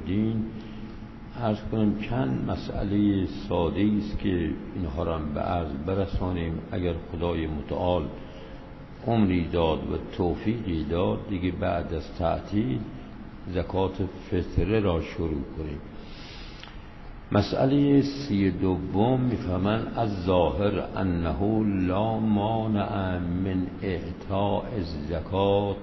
الدین عرض کنم چند مسئله ساده است که اینها را به عرض برسانیم. اگر خدای متعال عمری داد و توفیقی داد دیگه بعد از تعطیل زکات فطره را شروع کنیم. مسئله 32 میفهمن از ظاهر انه لا مانع من اعطاء الزکات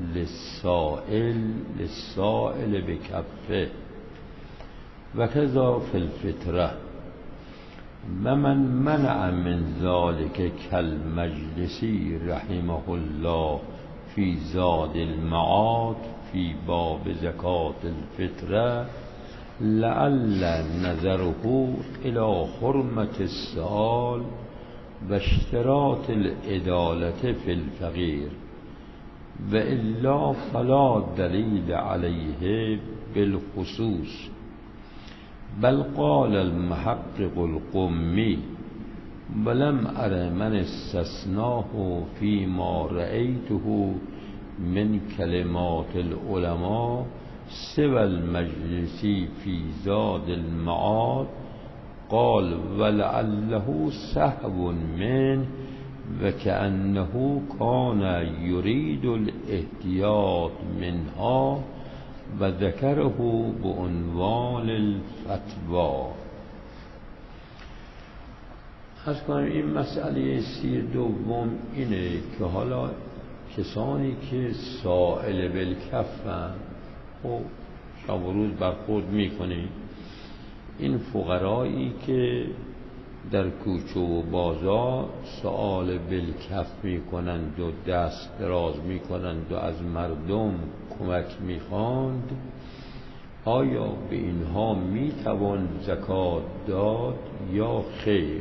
للسائل بکفه و کذا فی الفطره و من منع من ذلك کالمجلسی رحمه الله فی زاد المعاد فی باب زکات الفطره لعل نظره الى حرمة السؤال و اشتراط العدالة فی الفقیر و الا فلا دلیل علیه بالخصوص. بل قال المحقق القمی ولم ار من استثناه فيما رأيته من كلمات العلماء سوى المجلسی فی زاد المعاد. قال ولعله سهو من و كأنه كان يريد الاحتیاط منها و ذکره بعنوان الفتوا. از کنم این مسئله 32 اینه که حالا کسانی که سائل بالکفن و شب و روز برخورد میکنی، این فقرایی که در کوچه و بازار سؤال بالکف میکنند و دست دراز میکنند و از مردم کمک میخواند، آیا به اینها میتوان زکات داد یا خیر؟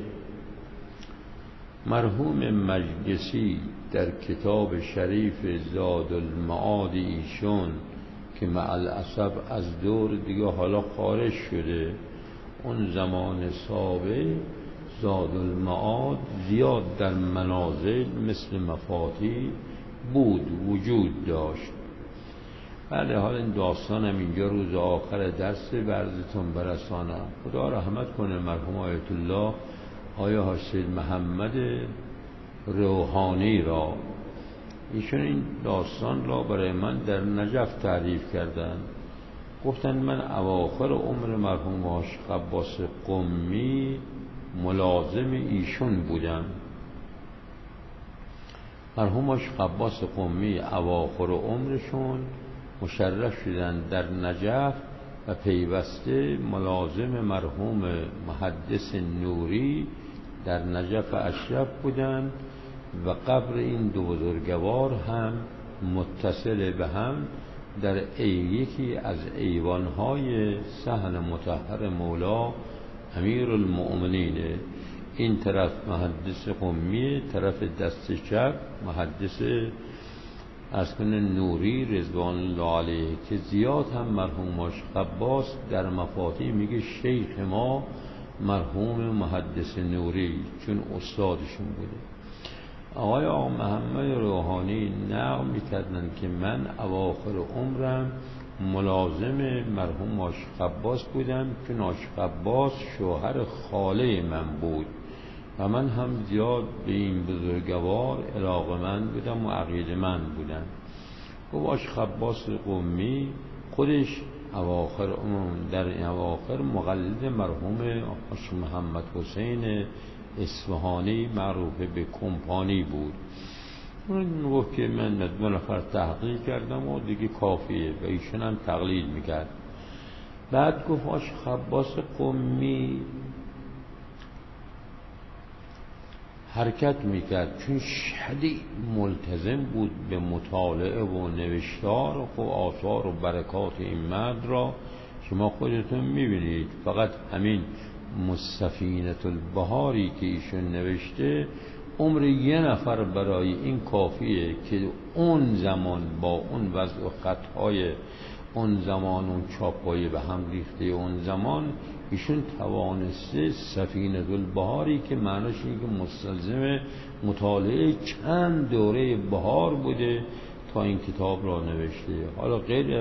مرحوم مجلسی در کتاب شریف زاد المعاد ایشون که مع الاسف از دور دیگه حالا خارج شده، اون زمان سابق زاد المعاد زیاد در منازل مثل مفاتیح بود، وجود داشت. بله، حال این داستانم اینجا روز آخر درس برزتون برسانم. خدا رحمت کنه مرحوم آیت الله آیا حسین محمد روحانی را. ایشون این داستان را برای من در نجف تعریف کردن. گفتن من اواخر عمر مرحوم عاشق عباس قمی ملازم ایشون بودم. مرحوم عاشق عباس قمی اواخر عمرشون مشرف شدن در نجف و پیوسته ملازم مرحوم محدث نوری در نجف اشرف بودند و قبر این دو بزرگوار هم متصل به هم در یکی از ایوانهای صحن مطهر مولا امیر المؤمنین. این طرف محدث قمی، طرف دست چپ محدث نوری رضوان الله علیه، که زیاد هم مرحوم عاشق عباس در مفاتیح میگه شیخ ما مرحوم محدث نوری، چون استادشون بوده. آقا محمد روحانی نقل میکردن که من اواخر عمرم ملازم مرحوم عاشق عباس بودم، چون عاشق عباس شوهر خاله من بود و من هم زیاد به این بزرگوار علاقه‌مند بودم و عقیده‌مند بودم. و عاشق عباس قمی خودش در این اواخر مقلد مرحوم عاشق محمد حسین اصفهانی معروف به کمپانی بود. اون گفت که من 2 نفر تحقیق کردم و دیگه کافیه و ایشون هم تقلید میکرد. بعد گفت عاشق عباس قمی حرکت میکرد چون شدید ملتزم بود به مطالعه و نوشتار و آثار و برکات این مرد را شما خودتون میبینید. فقط همین سفینه البحاری که ایشون نوشته عمر 1 نفر برای این کافیه که اون زمان با اون وضع و خطهای اون زمان، اون چاپای به هم ریخته اون زمان، ایشون توانسته سفینه البحاری که معناش اینه که مستلزم مطالعه چند دوره بهار بوده تا این کتاب را نوشته. حالا غیر از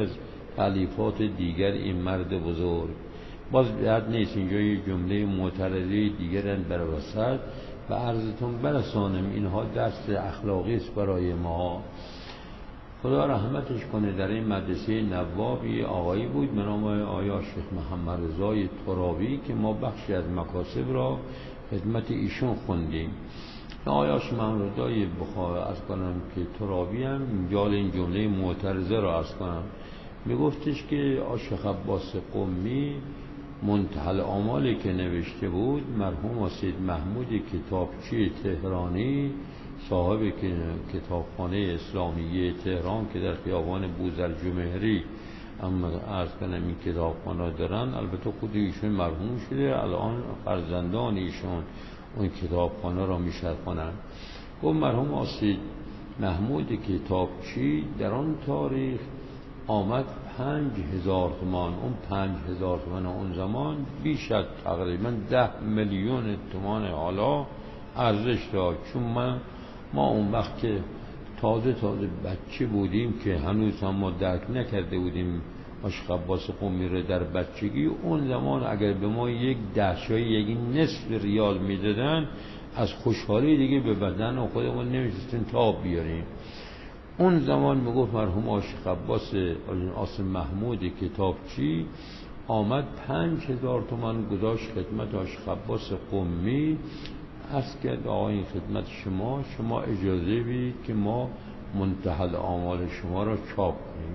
تألیفات دیگر این مرد بزرگ. باز یاد نیست اینجا یه جمله معترضه دیگر در وسط و عرضتون برسانم، اینها درس اخلاقی است برای ما. خدا رحمتش کنه. در این مدرسه نوابی آقایی بود به نام آیا شیخ محمد رضای ترابی که ما بخشی از مکاسب را خدمت ایشون خوندیم. آیا شیخ محمد رضای بخواه از کنم که ترابی هم جال این جمله معترضه را از کنم، میگفتش که شیخ عباس قمی منتهی الآمالی که نوشته بود مرحوم سید محمود کتابچی تهرانی صاحب کتابخانه اسلامیه تهران که در خیابان بوذرجمهری اما عرض کنم این کتابخانه دارن، البته خود ایشون مرحوم شده، الان فرزندان ایشون اون کتابخانه را میشرخونن. گفت مرحوم سید محمود کتابچی در آن تاریخ آمد 5000 تومان. اون 5000 تومان اون زمان بیش از تقریبا 10 میلیون تومان حالا ارزش داشت، چون ما اون وقت که تازه بچه بودیم که هنوز هم ما درک نکرده بودیم شیخ عباس قمی رو در بچگی، اون زمان اگر به ما یک دهشایی یک نصف ریال میدادن از خوشحالی دیگه به بدن و خودمون نمیشستیم تاب بیاریم. اون زمان میگفت مرحوم شیخ عباس محمود کتابچی آمد 5000 تومان گذاشت خدمت شیخ عباس قمی، عرض کرد آقا این خدمت شما اجازه بید که ما منتهی الآمال شما را چاپ کنیم.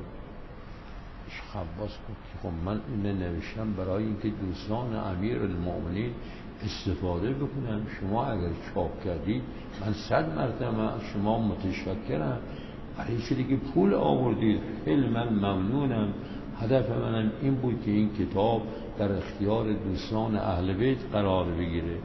شیخ عباس گفت که خب من این نوشتم برای اینکه دوستان امیرالمؤمنین استفاده بکنم، شما اگر چاپ کردید من 100 مرتبه از شما متشکرم، برای چه دیگه پول آوردید، خیلی من ممنونم. هدف منم این بود که این کتاب در اختیار دوستان اهل بیت قرار بگیره.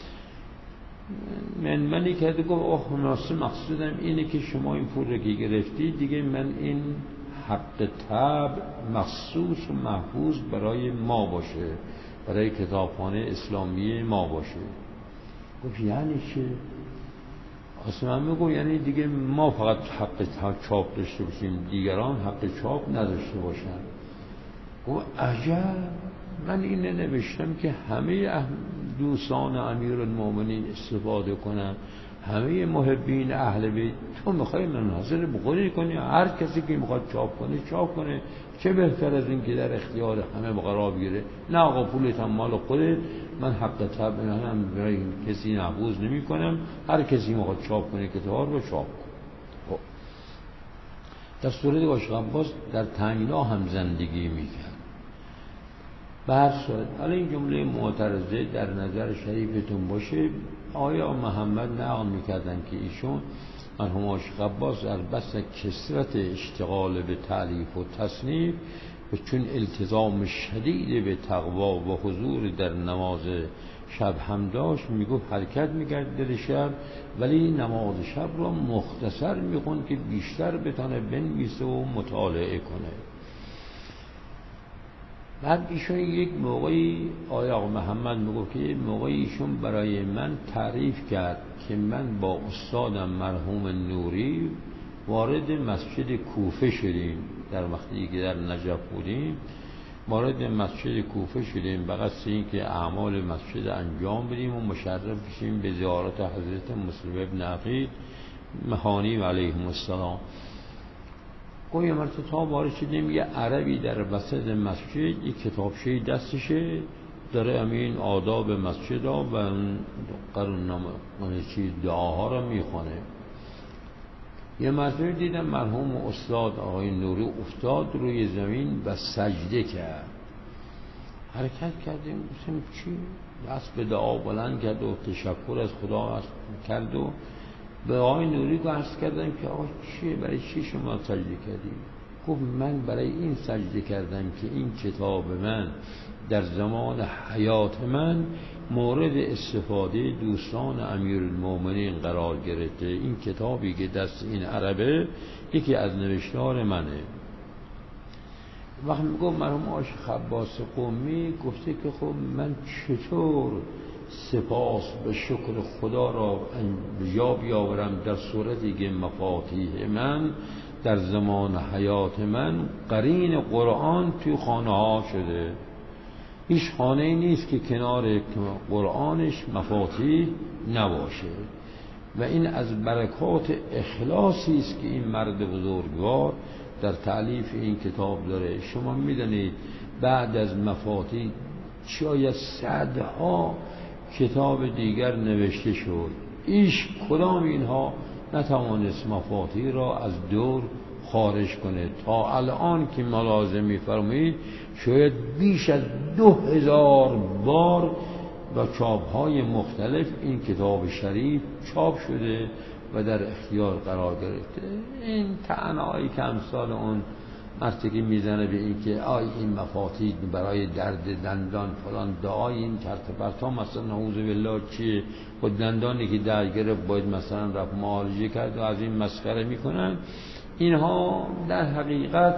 منی کرده گفت مناسب مقصودم اینه که شما این پول رو که گرفتید دیگه من این حق طبع مخصوص و محفوظ برای ما باشه، برای کتابخانه اسلامی ما باشه. گفت یعنی چه؟ اصلا من میگم یعنی دیگه ما فقط حق چاپ داشته باشیم، دیگران حق چاپ نداشته باشن. گفت عجب، من این نوشتم که همه دوستان امیرالمؤمنین استفاده کنن، همه محبین اهل بیت. تو میخوای مناظر بخوری کنی، هر کسی که میخواد چاپ کنه چاپ کنه، چه بهتر از این که در اختیار همه قرار بگیره. نه آقا پولت هم مال خودت، من حق طبع هم برای کسی محفوظ نمی کنم، هر کسی میخواد چاپ کنه کتاب رو چاپ کن. در صورت شیخ عباس در تنگنا هم زندگی میکرد. به هر صورت حالا این جمله معترضه در نظر شریفتون باشه. آیا محمد نقل میکردن که ایشون مرحوم شیخ عباس در بس کثرت اشتغال به تألیف و تصنیف و چون التزام شدید به تقوا و حضور در نماز شب هم داشت، میگفت حرکت میکرد در شب، ولی نماز شب را مختصر میخوند که بیشتر بتونه بنویسه و مطالعه کنه. بعد ایشون یک موقعی آقا محمد میگفت که یک موقعی ایشون برای من تعریف کرد که من با استادم مرحوم نوری وارد مسجد کوفه شدیم. در وقتی که در نجف بودیم وارد مسجد کوفه شدیم به قصد اینکه اعمال مسجد انجام بدیم و مشرف بشیم به زیارت حضرت مسلم ابن عقیل مهانی علیهم السلام. یه مرتبه تا وارد شدیم، یه عربی در وسط مسجد یک کتابچه دستشه داره همین آداب مسجد ها و قرآن دعاها را میخونه. یه مرتبه دیدم مرحوم استاد آقای نوری افتاد روی زمین و سجده کرد. حرکت کردیم گفتیم چی؟ دست به دعا بلند کرد و تشکر از خدا کرد و به آقای نوری عرض کردم که آقا چیه، برای چی شما سجده کردید؟ گفت من برای این سجده کردم که این کتاب من در زمان حیات من مورد استفاده دوستان امیرالمؤمنین قرار گرفته. این کتابی که دست این عربه یکی از نوشتار منه. وقتی میگفت مرحوم شیخ عباس قمی گفته که خب من چطور سپاس به شکر خدا را جا بیاورم در صورتی که مفاتیح من در زمان حیات من قرین قرآن توی خانه ها شده. هیچ خانه‌ای نیست که کنار قرآنش مفاتیح نباشه و این از برکات اخلاصی است که این مرد بزرگوار در تألیف این کتاب داره. شما میدونید بعد از مفاتیح شاید صدها کتاب دیگر نوشته شد، هیچ کدام اینها نتوانست مفاتیح را از دور خارج کنه. تا الان که ملاحظه می‌فرمایید شاید بیش از 2000 بار و چاپ‌های مختلف این کتاب شریف چاپ شده و در اختیار قرار گرفته. این طعنه‌هایی که امثال اون مرتکی میزنه به این که این مفاتیح برای درد دندان فلان دعای این چرت پرتا، مثلا نعوذ بالله چیه، خود دندانی که درد گرفت باید مثلا رفت معالجه کرد و از این مسخره میکنن. اینها در حقیقت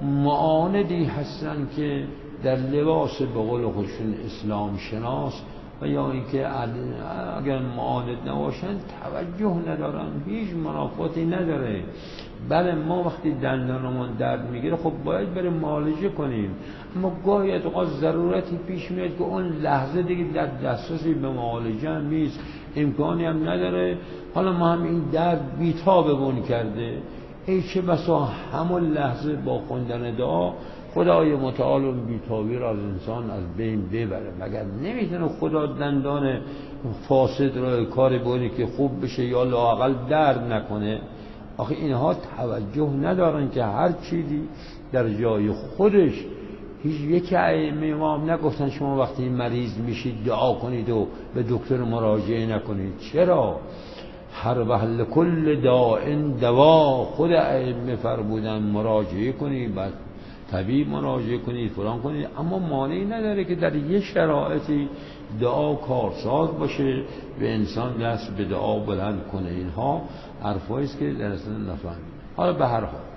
معاندی هستن که در لباس به قول خودشون اسلام شناس و یا اینکه اگر معاند نباشن توجه ندارن، هیچ منافاتی نداره. بله ما وقتی دندانمون درد میگیره خب باید بریم معالجه کنیم، اما گاهی اوقات ضرورتی پیش میاد که اون لحظه دیگه در دسترسی به معالجه هم نیست، امکانی هم نداره. حالا ما هم این درد بی‌تابمون کرده، ای چه بسا همون لحظه با خوندن دعا خدای متعال اون بی‌تابی را از انسان از بین ببره. مگر نمیتونه خدا دندان فاسد را کار بونی که خوب بشه یا لااقل درد نکنه؟ آخه اینها توجه ندارن که هر چیزی در جای خودش. هیچ یک ائمه امام نگفتن شما وقتی مریض میشید دعا کنید و به دکتر مراجعه نکنید. چرا؟ هر وحل کل داء دوا. خود ائمه فرمودن مراجعه کنید، بعد طبیب مراجعه کنید، فلان کنید، اما مانعی نداره که در یک شرایطی دعا کارساز باشه و انسان دست به دعا بلند کنه. اینها حرفایی است که در اصل نفهمید. حالا به هر حال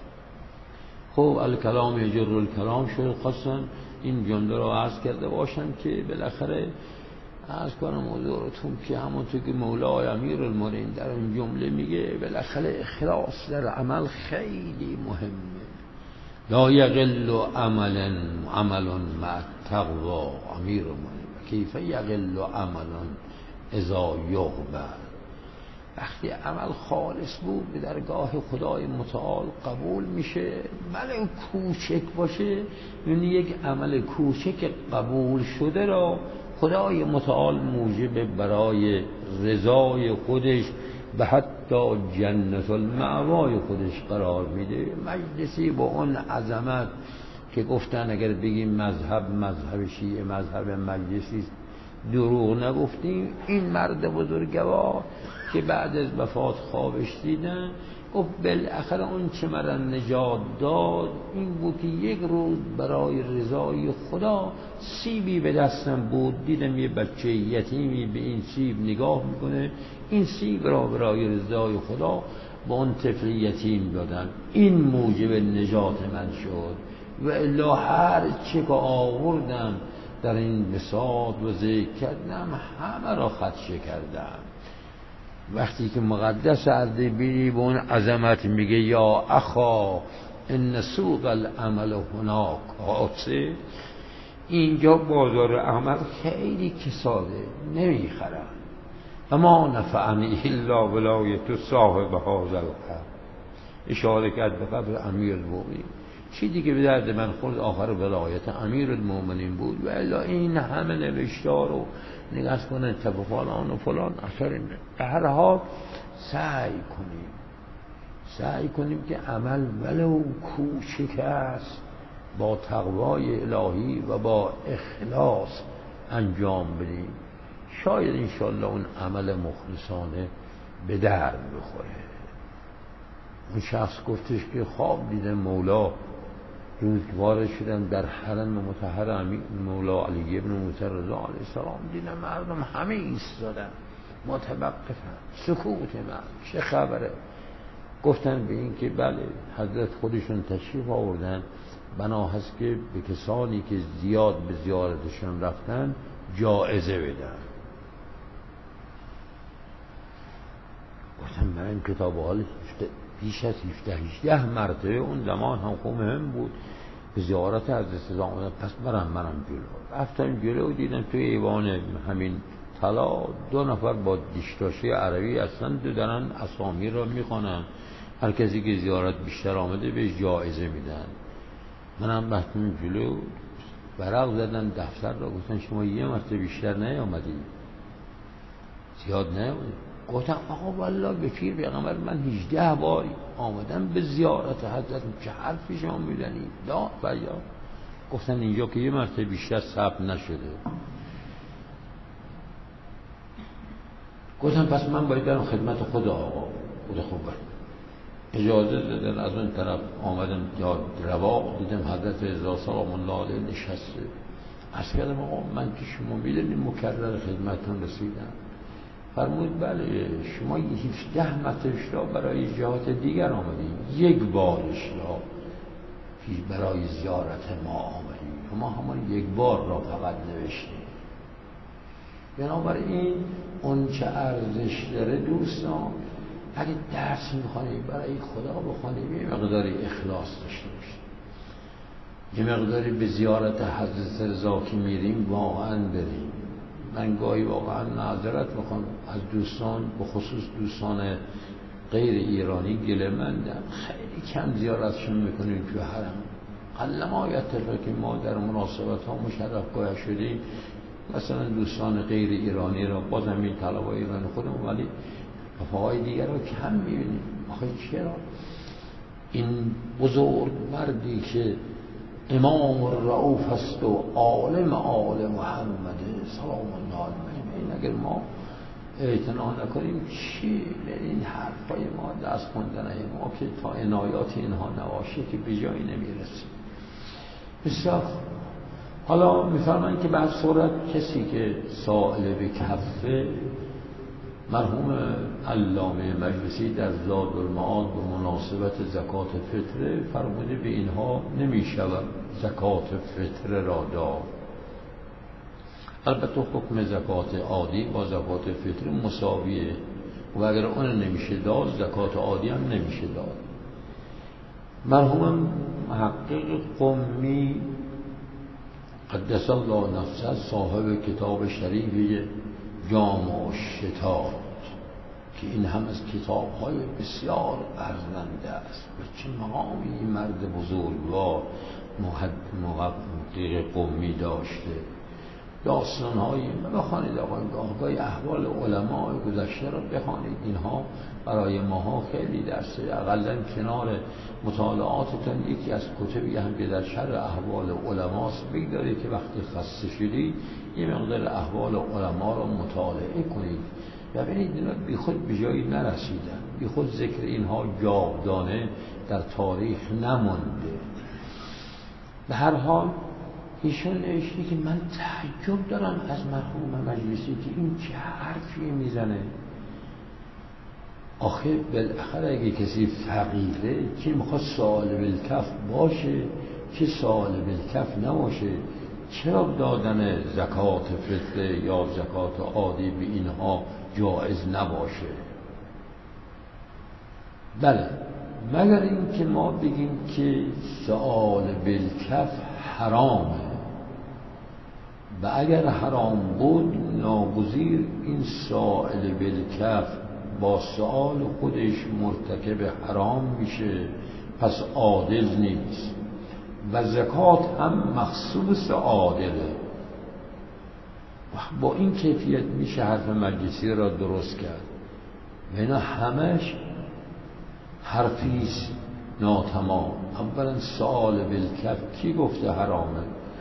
خب الکلام یجر الکلام شد. خواستن این جمله رو عرض کرده باشم که بالاخره عرض کنم حضورتون که همونطور که مولای امیرالمومنین در این جمله میگه بالاخره اخلاص در عمل خیلی مهمه. لا یقل عمل مع التقوی. امیرالمومنین کیف یقل عمل اذا یقبل. وقتی عمل خالص بود به درگاه خدای متعال قبول میشه. بله کوچک باشه، یعنی یک عمل کوچک قبول شده را خدای متعال موجب برای رضای خودش و حتی جنت المأوای خودش قرار میده. مجلسی با اون عظمت که گفتن اگر بگیم مذهب شیعه مذهب مجلسی دروغ نگفتیم. این مرد بزرگوار که بعد از وفات خوابش دیدن گفت بالاخره اون چه مرا نجات داد این بود که یک روز برای رضای خدا سیبی به دستم بود، دیدم یه بچه یتیمی به این سیب نگاه میکنه، این سیب را برای رضای خدا با اون طفل یتیم دادم، این موجب نجات من شد. و الا هر چه که آوردم در این بساط و ذکر کردم همه را خدشه کردم. وقتی که مقدس اردبیلی به اون عظمت میگه یا اخا ان سوق العمل هناک حاصل، اینجا بازار عمل خیلی کساده نمیخرم. اما نفعنی الا ولایت صاحب هذا القبر. اشاره کرد به قبر امیرالمومنین. چیزی که به درد من خورد آخر ولایت امیرالمومنین بود و الا این همه نوشتار رو نگاه کنن تب فلان و فلان اثر. به هر حال سعی کنیم که عمل ولو کوچک است با تقوای الهی و با اخلاص انجام بدیم. شاید انشاءالله اون عمل مخلصانه به درد بخوره. اون شخص گفتش که خواب دیدن مولا روز وارد شدن در حرم مطهر مولا علی ابن موسی رضا علیه السلام، دیدن مردم همه ایستادن متوقفن، سکوت من چه خبره؟ گفتن به این که بله حضرت خودشون تشریف آوردن، بنا هست که به کسانی که زیاد به زیارتشون رفتن جایزه بدن. گفتن من این کتاب حالش بیش از 18 مرتبه اون زمان هم خوب مهم بود به زیارت حضرت زمان. پس منم جلو رفتم جلو و دیدم توی ایوان همین طلا 2 نفر با دیشتاشی عربی اصلا دارن اسامی را میخوانن، هر کسی که زیارت بیشتر آمده بهش جایزه میدن. منم رفتم جلو، ورق زدن دفتر را، گفتن شما یه مرتبه بیشتر نیامدی، زیاد نیامدی. گفتم آقا والله به پیر پیغمبر من 18 بار آمدم به زیارت حضرت، چه حرفی شما میزنی؟ داد فریاد. گفتن اینجا که یه مرتبه بیشتر ثبت نشده. گفتم پس من باید برم خدمت خود آقا. خود خوب اجازه دادن. از اون طرف آمدم یا رواق، دیدم حضرت رضا سلام الله علیه نشسته. عرض کردم آقا من که شما میدونید مکرر خدمتتون رسیدم. فرمود بله شما 17 مرتبه برای جهات دیگر آمدید، یک بار اشتباه برای زیارت ما آمدید، ما همون یک بار را فقط نوشتیم. بنابراین اون چه ارزش داره دوستان، اگه درس میخوانید برای خدا بخوانید، یه مقداری اخلاص داشته باشید، یه مقداری به زیارت حضرت رضا که میریم واقعا بریم. من گاهی واقعا معذرت میخوام از دوستان، به خصوص دوستان غیر ایرانی گله مندم، خیلی کم زیارتشون میکنیم توی حرم. قلما یتفق که ما در مناسبت ها مشرف گاه شدیم مثلا دوستان غیر ایرانی را، بازم این طلبای ایرانی خودمون، ولی رفاقای دیگر را کم میبینیم. آخه چرا؟ این بزرگ مردی که امام رؤوف است و عالم آل محمد سلام الله علیه، این اگر ما اعتنا نکنیم چی؟ این حرفای ما دست خوندن ما که تا عنایات اینها نباشه که به جایی نمیرسیم. بسیار حالا میفرمایند که بعد صورت کسی که سائل به کفه، مرحوم علامه مجلسی در زاد المعاد به مناسبت زکات فطره فرموده به اینها نمیشود زکات فطره را داد. البته حکم زکات عادی با زکات فطره مساویه و اگر اون نمیشه داد زکات عادی هم نمیشه داد. مرحوم محقق قمی قدس الله نفسه صاحب کتاب شریف جامع الشتات که این هم از کتاب‌های بسیار ارزنده است و چه مقامی این مرد بزرگوار محقق قمی داشته. داستان‌هایی بخوانید آقای احوال علماء گذشته را بخوانید، اینها برای ماها خیلی درسه. اقلاً کنار مطالعاتتون یکی از کتبی هم که در شرح احوال علماست بگذارید که وقتی خسته شدید یه مقدار احوال علما را مطالعه کنید و ببینید اینا بی خود به جایی نرسیدن، بی خود ذکر اینها جاودانه در تاریخ نمانده. به هر حال ایشون نوشته که من تعجب دارم از مرحوم مجلسی که این چه حرفی میزنه. آخه بالاخره اگه کسی فقیره که میخواد سائل بالکف باشه که سائل بالکف نباشه، چرا دادن زکات فطره یا زکات عادی به اینها جایز نباشه؟ بله مگر این که ما بگیم که سائل بالکف حرامه و اگر حرام بود ناگزیر این سائل بالکف با سؤال خودش مرتکب حرام میشه، پس عادل نیست و زکات هم مخصوص عادله. با این کیفیت میشه حرف مجلسی را درست کرد. اینا همش حرفیست ناتمام. اولا سؤال بالکف کی گفته حرامه؟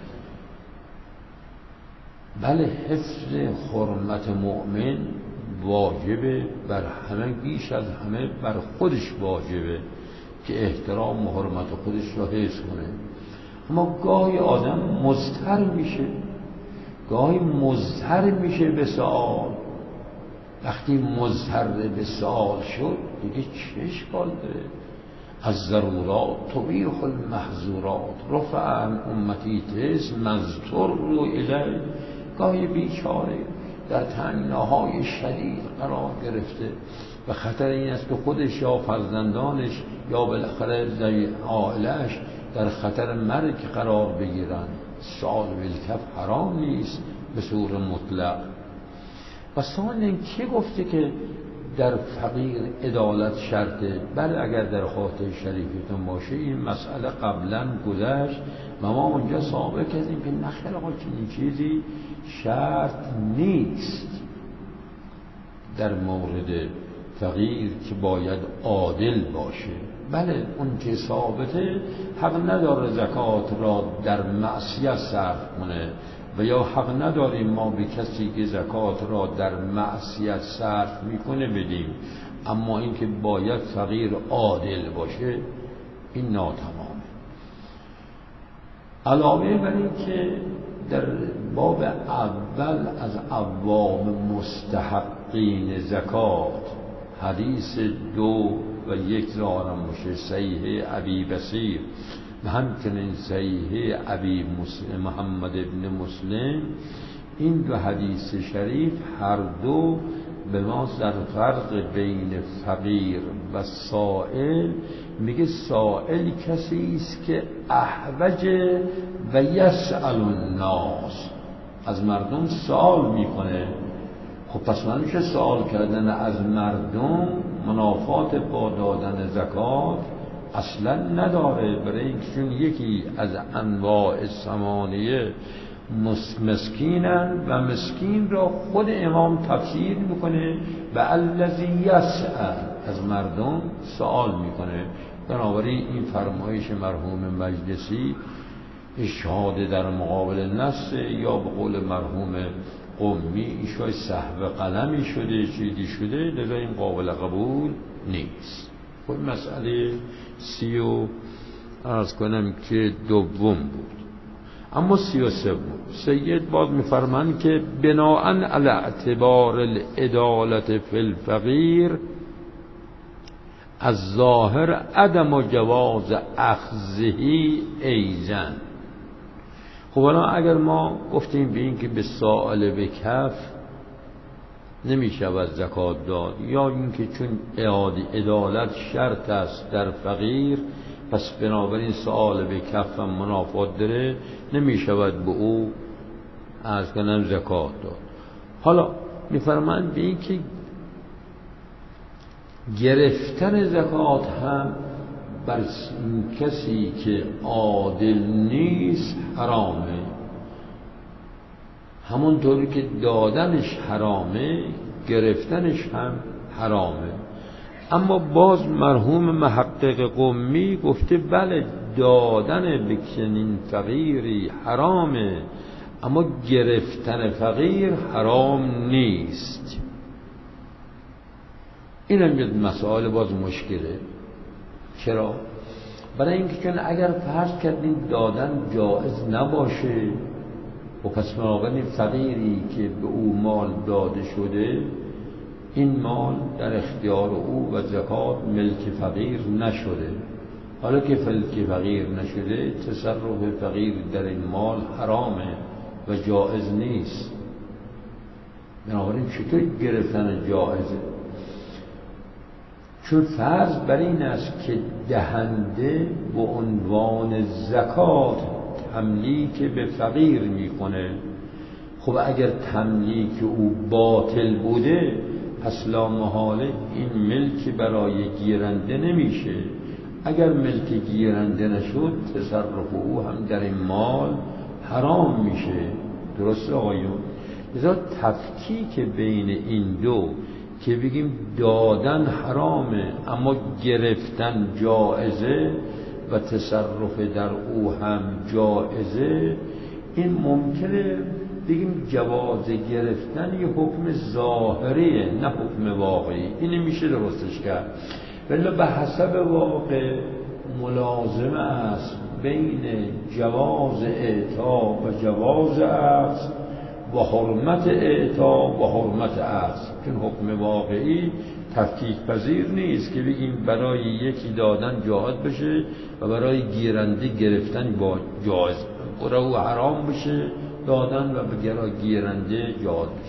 بله حفظ حرمت مؤمن واجبه بر همه، بیش از همه بر خودش واجبه که احترام و حرمت خودش را حفظ کنه. اما گاهی آدم مضطر میشه، گاهی مضطر میشه به سؤال. وقتی مضطر به سؤال شد دیگه چه اشکال داره؟ از ضرورات تبیح المحظورات رفع عن امتی تز مزتر رو الی. گاهی بیچاره در تنگناهای شدید قرار گرفته و خطر این است که خودش یا فرزندانش یا بالاخره عائله‌اش در خطر مرگ قرار بگیرند. سؤال بالکف حرام نیست به صورت مطلق. و ثانیاً کی گفته که در فقیر عدالت شرطه؟ بله اگر در خاطر شریفتون باشه این مسئله قبلا گذشت و ما اونجا ثابت کردیم که نخیر آقا چنین چیزی شرط نیست در مورد فقیر که باید عادل باشه. بله اون که ثابته حق نداره زکات را در معصیت صرف کنه و یا حق نداریم ما به کسی که زکات را در معصیت صرف میکنه بدیم، اما اینکه باید فقیر عادل باشه این ناتمامه. علاوه بر این که در باب اول از ابواب مستحقین زکات حدیث 2 و 1 ظاهرا باشه صحیح ابی بصیر و همچنین صحیح ابی محمد ابن مسلم، این دو حدیث شریف هر دو به ما در فرق بین فقیر و سائل میگه سائل کسی است که احوج و یسأل الناس، از مردم سوال میکنه. خب پس من میشه سوال کردن از مردم منافات با دادن زکات اصلا نداره، برای اینکه چون یکی از انواع ثمانیه مسکینن و مسکین را خود امام تفسیر میکنه و الذی یسأل، از مردم سوال میکنه. بنابراین این فرمایش مرحوم مجلسی اشهاد در مقابل نص یا به قول مرحوم قمی ایشای سهو قلمی شده چیزی شده، لذا این قابل قبول نیست. خب مسئله 30 عرض کنم که دوم بود. اما 33 سید باز میفرمند که بناءً علی اعتبار العدالت فی الفقیر از ظاهر عدم و جواز اخذهی ایزن. خب الان اگر ما گفتیم به این که به سائل به کف نمیشود زکات داد، یا اینکه چون عدالت شرط است در فقیر پس بنابراین سؤال به کف هم منافات داره نمیشود به او از کنم زکات داد. حالا میفرمایند به این که گرفتن زکات هم بر کسی که عادل نیست حرامه، همونطوری که دادنش حرامه گرفتنش هم حرامه. اما باز مرحوم محقق قمی گفته بله دادن به چنین فقیری حرامه اما گرفتن فقیر حرام نیست. این هم مسائل باز مشکله. چرا؟ برای اینکه چون اگر فرض کردیم دادن جائز نباشه و پس بنابراین فقیری که به او مال داده شده این مال در اختیار او و زکات ملک فقیر نشده، حالا که ملک فقیر نشده تصرف فقیر در این مال حرامه و جائز نیست. بنابراین چطور گرفتن جائزه؟ چون فرض بر این است که دهنده به عنوان زکات تملیک به فقیر میکنه. خب اگر تملیک او باطل بوده پس لا محاله این ملک برای گیرنده نمیشه. اگر ملک گیرنده نشد تصرف او هم در این مال حرام میشه. درسته آقایون؟ لذا تفکیک بین این دو که بگیم دادن حرامه اما گرفتن جائزه و تصرف در او هم جائزه، این ممکنه بگیم جواز گرفتن یه حکم ظاهریه نه حکم واقعی. این میشه درستش کرد، ولی به حسب واقع ملازمه است بین جواز اعطا و جواز اخذ و حرمت اعطا و حرمت اخذ. چون حکم واقعی تفکیک پذیر نیست که بگیم برای یکی دادن جائز بشه و برای گیرنده گرفتن با جائز برای او حرام بشه دادن و برای گیرنده جائز بشه.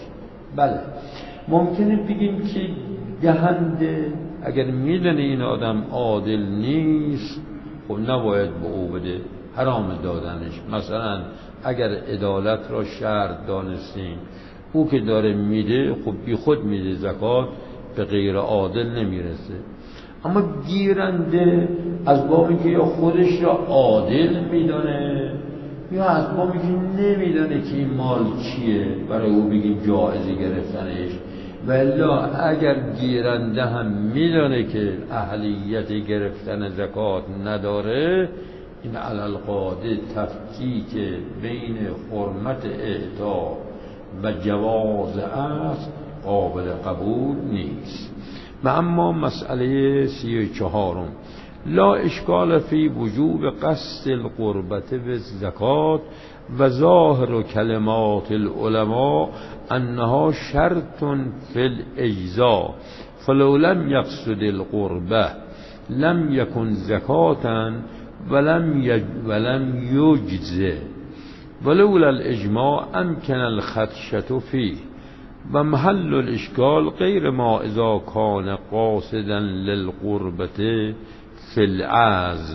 بله ممکنه بگیم که دهنده اگر میدونه این آدم عادل نیست خب نباید به او بده، حرام دادنش. مثلا اگر عدالت را شرط دانستیم او که داره میده خب بی خود میده، زکات به غیر عادل نمیرسه. اما گیرنده از بامی که یا خودش را عادل میدانه یا از بامی که نمیدانه که این مال چیه برای او بگیم جایزی گرفتنش، والا اگر گیرنده هم میدانه که اهلیت گرفتن زکات نداره، این علی القاعده تفکیک بین حرمت اعطا و جواز است قابل قبول نیست. و اما مسئله 34 لا اشکال فی وجوب قصد القربت بالزکات و ظاهر کلمات العلماء انها شرط فی الاجزاء فلو لم يقصد القربه لم يكن زکاتا ولم يجزه ولولا الاجماع امکن الخدشة فيه و محل الاشکال غیر ما اذا کان قاصدا للقربة فی العزل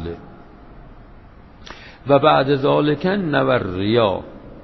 و بعد ذلك نوى الریا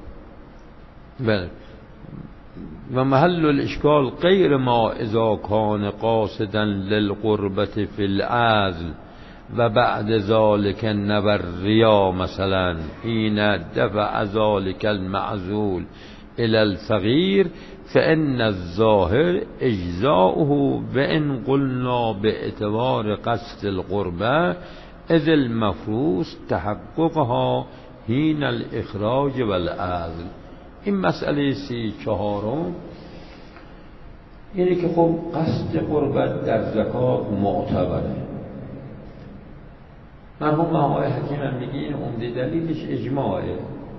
و محل الاشکال غیر ما اذا کان قاصدا للقربة فی العزل و بعد ذلك نوى الریا مثلا حين دفع ذلك المعزول الى الفقیر فإن الظاهر اجزاؤه وإن قلنا باعتبار قصد القربة اذ المفروض تحققها حين الاخراج والعزل. این مسئله 34 اینه که خب قصد قربت در زکات معتبره. مرحوم آقای حکیم هم میگه این عمده دلیلش اجماعه،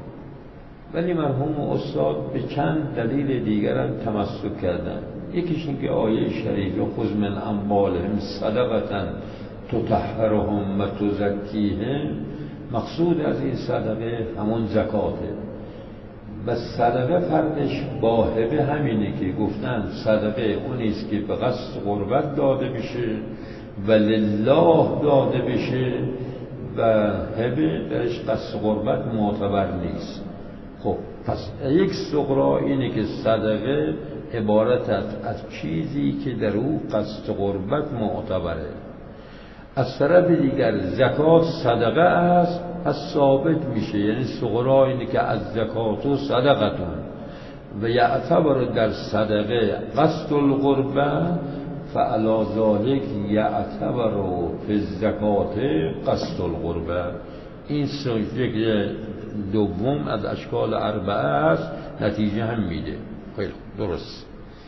ولی مرحوم استاد به چند دلیل دیگر هم تمسک کردن. یکیش این که آیه شریفه خذ من اموالهم صدقة تطهرهم و تزکیهم، مقصود از این صدقه همون زکاته و صدقه فرقش با هبه همینه که گفتن صدقه اونیست که به قصد قربت داده بشه و لله داده بشه و هبه درش قصد قربت معتبر نیست. خب پس یک سغرا اینه که صدقه عبارت از چیزی که در او قصد قربت معتبره. از طرف دیگر زکات صدقه است، پس ثابت میشه، یعنی سغرا اینه که از زکات و صدقتون و یعتبر در صدقه قصد القربه فعلا ذالک یعتبر فی الزکات قصد القربه. این شکل دوم از اشکال اربعه است، نتیجه هم میده. خیلی درست.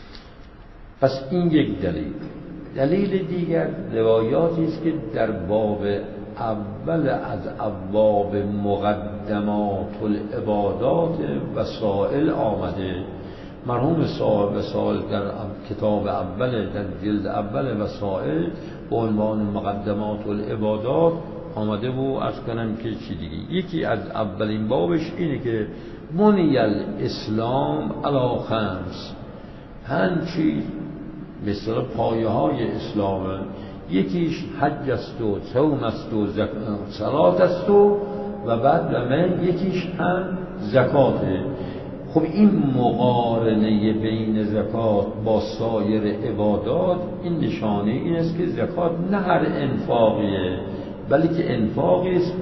پس این یک دلیل. دلیل دیگر روایاتی است که در باب اول از ابواب مقدمات العبادات وسائل آمده. مرحوم صاحب وسائل در کتاب اول در جلد اول وسائل با عنوان مقدمات العبادات آمده و از کنم که چی دیگه. یکی از اولین بابش اینه که بنی الاسلام علی خمس، 5 چیز مثل پایه های اسلامه. یکیش حج است و صوم است و صلات است و بعد یکیش هم زکاته. خب این مقارنه بین زکات با سایر عبادات این نشانه این است که زکات نه هر انفاقیه بلکه انفاقی است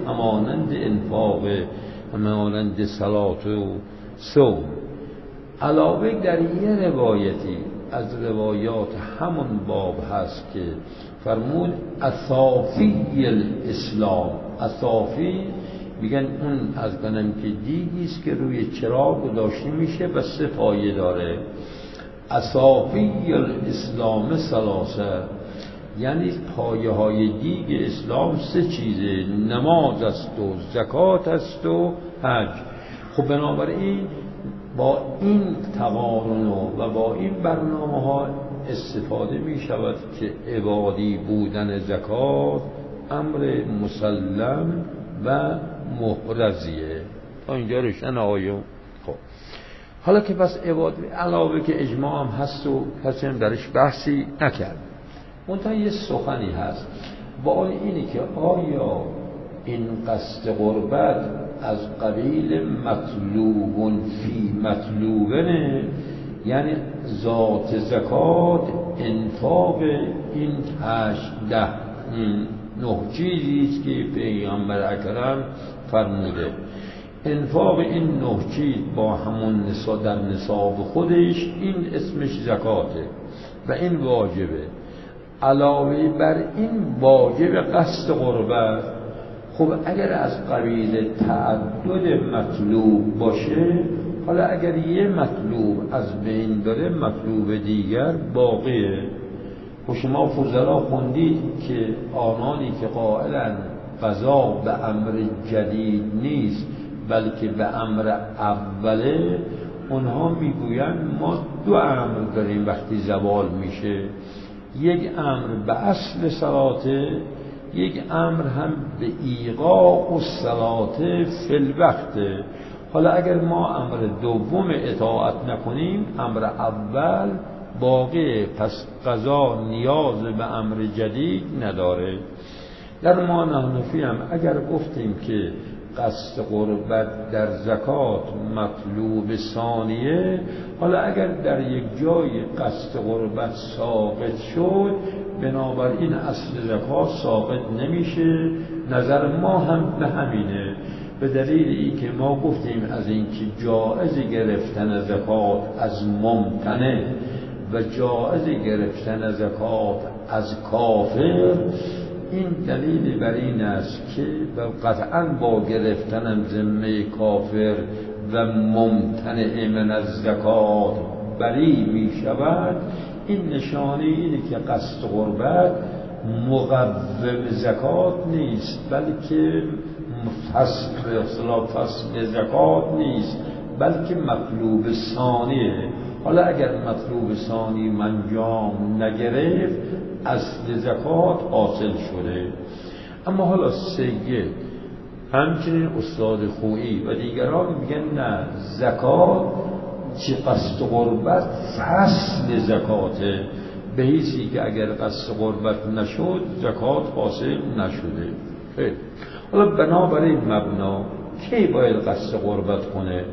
همانند صلات و صوم. علاوه در یه روایتی از روایات همون باب هست که فرمود اصافی الاسلام. اصافی میگن اون از کنم که دیگی است که روی چراغ گذاشته میشه و 3 پایه داره. اصافی الاسلام ثلاثه، یعنی پایه های دیگ اسلام 3 چیزه، نماز است و زکات است و حج. خب بنابراین با این تقارن و با این برنامه ها استفاده می شود که عبادی بودن زکات امر مسلم و محرزیه. تا اینجا روشن آقایون. خب حالا که پس علاوه که اجماع هم هست و کسی هم درش بحثی نکرد، منتها یه سخنی هست با اینی که آیا این قصد قربت از قبیل مطلوب فی مطلوبنه، یعنی ذات زکات انفاق این 8-9 چیزیست که پیامبر اکرم فرموده، انفاق این 9 چیز با همون نصاب در نصاب خودش، این اسمش زکاته و این واجبه. علاوه بر این واجب قصد قربت، خب اگر از قبیل تعدد مطلوب باشه، حالا اگر یه مطلوب از بین داره مطلوب دیگر باقیه. و شما فضلا خوندید که آنانی که قائلن قضا به امر جدید نیست بلکه به امر اوله، اونها میگویند ما 2 امر داریم وقتی زوال میشه، یک امر به اصل صلاته، یک امر هم به ایقاع و صلاته فی الوقته. حالا اگر ما امر دوم اطاعت نکنیم، امر اول باقی، پس قضا نیاز به امر جدید نداره. در ما حنفی هم اگر گفتیم که قصد قربت در زکات مطلوب ثانیه، حالا اگر در یک جای قصد قربت ساقط شد، بنابراین اصل زکات ساقط نمیشه. نظر ما هم به همینه، به دلیل این که ما گفتیم از این که جائز گرفتن زکات از ممتنع و جائز گرفتن زکات از کافر، این دلیل بر این است که قطعا با گرفتن ذمه کافر و ممتنع من از زکات بری می شود. این نشانه اینه که قصد قربت مقوم زکات نیست، بلکه فصل زکات نیست، بلکه مطلوب ثانیه. حالا اگر مطلوب ثانی منجام نگرفت، اصل زکات حاصل شده. اما حالا سید همچنین استاد خویی و دیگران میگن نه، زکات چه قصد قربت فصل زکاته، به حیثی که اگر قصد قربت نشد زکات حاصل نشده. خیلی حالا بنابراین مبنا کی باید قصد قربت کنه؟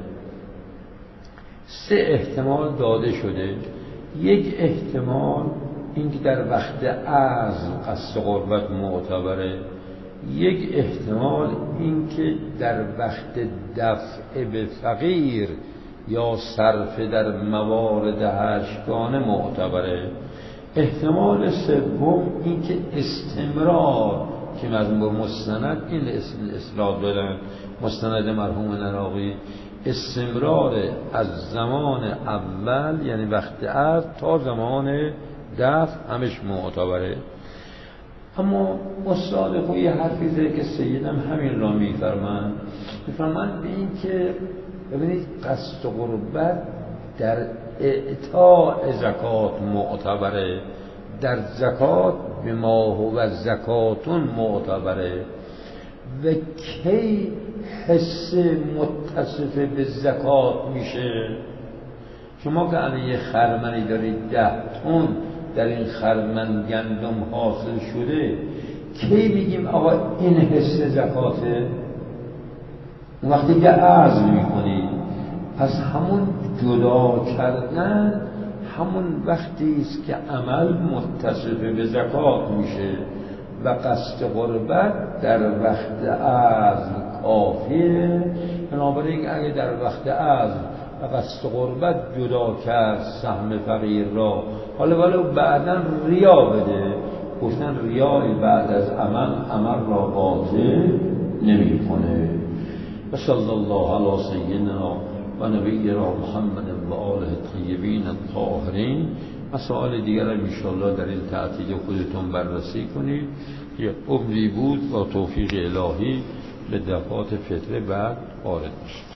3 احتمال داده شده. یک احتمال این که در وقت عزم قصد قربت معتبره، یک احتمال این که در وقت دفع به فقیر یا صرف در موارد 8 معتبره. احتمال سوم این که استمرار، که مضمون مستند این اصلاح دادن مستند مرحوم نراقی، استمرار از زمان اول یعنی وقت عزم تا زمان دفع همش معتبره. اما استاد خویی حرفی زده که سیدم همین را میفرمند به این که ببینید قصد قربت در اعطاء زکات معتبره، در زکات به ما هو زکاتون معتبره. و کی حس متصف به زکات میشه؟ شما که الان یه خرمنی دارید 10 تن در این خرمن گندم حاصل شده، کی میگیم آقا این حس زکاته؟ وقتی که عزم میکنید. پس همون جدا کردن همون وقتی است که عمل متصف به زکات میشه و قصد قربت در وقت عزم کافیه. بنابراین اگه در وقت عزم و قصد قربت جدا کرد سهم فقیر را، حالا ولو بعداً ریا بده، گفتن ریای بعد از عمل را باطل نمی کنه. و صلی الله علی سیدنا و نبینا محمد و آله الطیبین الطاهرین. مسائل دیگر را انشاءالله در این تعطیل خودتون بررسی کنید. یک عمری بود و توفیق الهی به دفعات فتره بعد وارد میشه.